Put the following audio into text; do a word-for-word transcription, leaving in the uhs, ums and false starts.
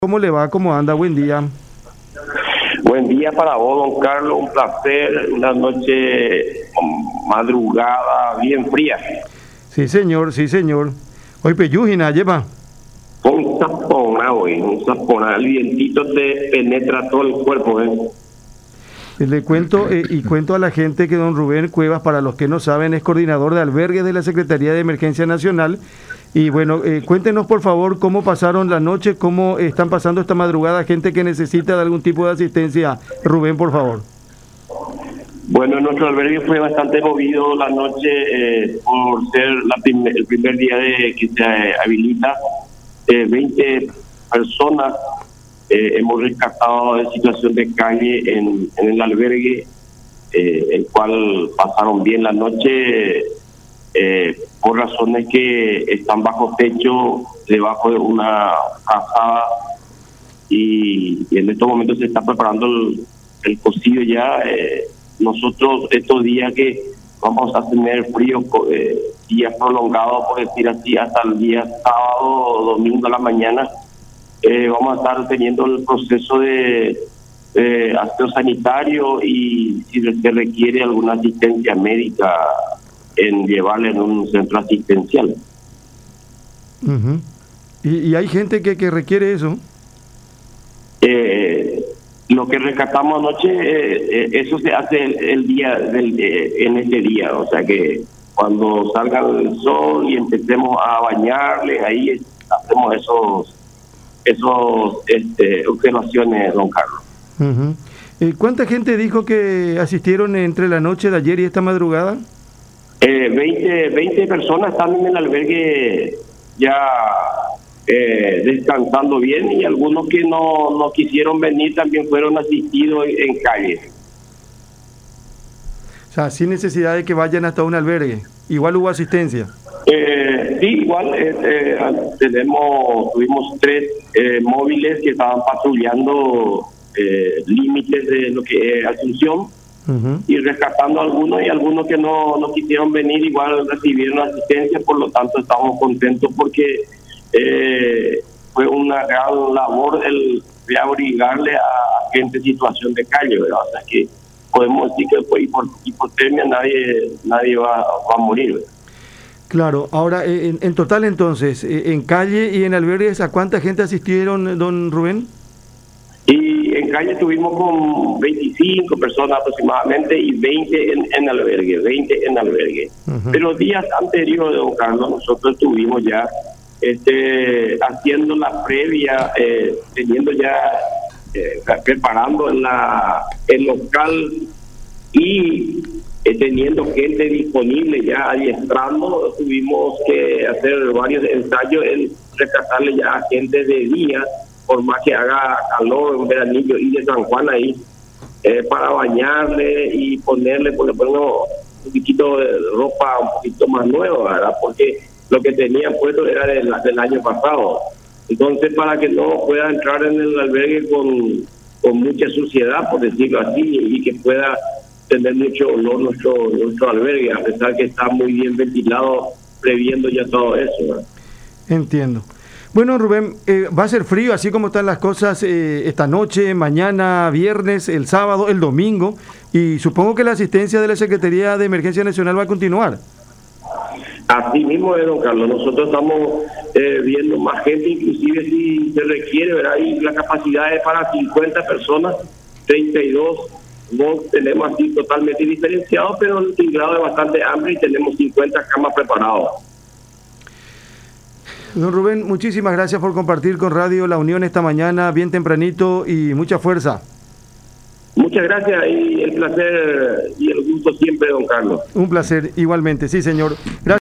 ¿Cómo le va? ¿Cómo anda? Buen día. Buen día para vos, don Carlos. Un placer. Una noche madrugada bien fría. Sí, señor, sí, señor. Hoy Peyujina, lleva. Un zapona, güey. Un zapona. El vientito te penetra todo el cuerpo, ¿eh? Le cuento eh, y cuento a la gente que don Rubén Cuevas, para los que no saben, es coordinador de albergues de la Secretaría de Emergencia Nacional. Y bueno, eh, cuéntenos por favor cómo pasaron la noche, cómo están pasando esta madrugada gente que necesita de algún tipo de asistencia. Rubén, por favor. Bueno, nuestro albergue fue bastante movido la noche eh, por ser la prim el primer día de que se eh, habilita. Eh, veinte personas eh, hemos rescatado de situación de calle en, en el albergue, eh, el cual pasaron bien la noche. Eh, por razones que están bajo techo, debajo de una casada, y, y en estos momentos se está preparando el, el cocido ya. Eh, nosotros estos días que vamos a tener frío, eh, días prolongados, por decir así, hasta el día sábado o domingo a la mañana, eh, vamos a estar teniendo el proceso de eh, aseo sanitario, y si se requiere alguna asistencia médica, en llevarle en un centro asistencial. Uh-huh. ¿Y, y hay gente que, que requiere eso? Eh, lo que rescatamos anoche, eh, eh, eso se hace el, el día del, eh, en este día, o sea que cuando salga el sol y empecemos a bañarle, ahí hacemos esos esos este, observaciones, don Carlos. Uh-huh. eh, ¿Cuánta gente dijo que asistieron entre la noche de ayer y esta madrugada? Eh, veinte, veinte personas están en el albergue ya eh, descansando bien, y algunos que no, no quisieron venir también fueron asistidos en, en calle. O sea, sin necesidad de que vayan hasta un albergue. Igual hubo asistencia. Eh, sí, igual eh, eh, tenemos, tuvimos tres eh, móviles que estaban patrullando eh, límites de lo que es Asunción. Uh-huh. Y rescatando a algunos, y algunos que no, no quisieron venir igual recibieron asistencia. Por lo tanto estamos contentos porque eh, fue una gran labor el reabrigarle a gente en situación de calle, ¿verdad? O sea que podemos decir que por hipotermia nadie nadie va, va a morir, ¿verdad? Claro. Ahora, en, en total entonces, en calle y en albergues, ¿a cuánta gente asistieron, don Rubén? Y en calle tuvimos con veinticinco personas aproximadamente, y veinte en, en albergue, veinte en albergue. Uh-huh. Pero días anteriores, don Carlos, nosotros estuvimos ya este, haciendo la previa, eh, teniendo ya, eh, preparando en la, el local, y eh, teniendo gente disponible ya adiestrando. Tuvimos que hacer varios ensayos en rescatarle ya a gente de día, por más que haga calor, un veranillo, y de San Juan ahí, eh, para bañarle y ponerle, por ejemplo, un poquito de ropa un poquito más nueva, ¿verdad? Porque lo que tenían puesto era del, del año pasado. Entonces, para que no pueda entrar en el albergue con, con mucha suciedad, por decirlo así, y que pueda tener mucho olor nuestro, nuestro albergue, a pesar que está muy bien ventilado, previendo ya todo eso, ¿verdad? Entiendo. Bueno, Rubén, eh, va a ser frío, así como están las cosas eh, esta noche, mañana, viernes, el sábado, el domingo, y supongo que la asistencia de la Secretaría de Emergencia Nacional va a continuar. Así mismo es, don Carlos. Nosotros estamos eh, viendo más gente, inclusive si se requiere, ¿verdad? Y la capacidad es para cincuenta personas, treinta y dos no tenemos así totalmente diferenciados, pero el grado de bastante hambre, y tenemos cincuenta camas preparadas. Don Rubén, muchísimas gracias por compartir con Radio La Unión esta mañana, bien tempranito, y mucha fuerza. Muchas gracias, y el placer y el gusto siempre, don Carlos. Un placer, igualmente, sí, señor. Gracias.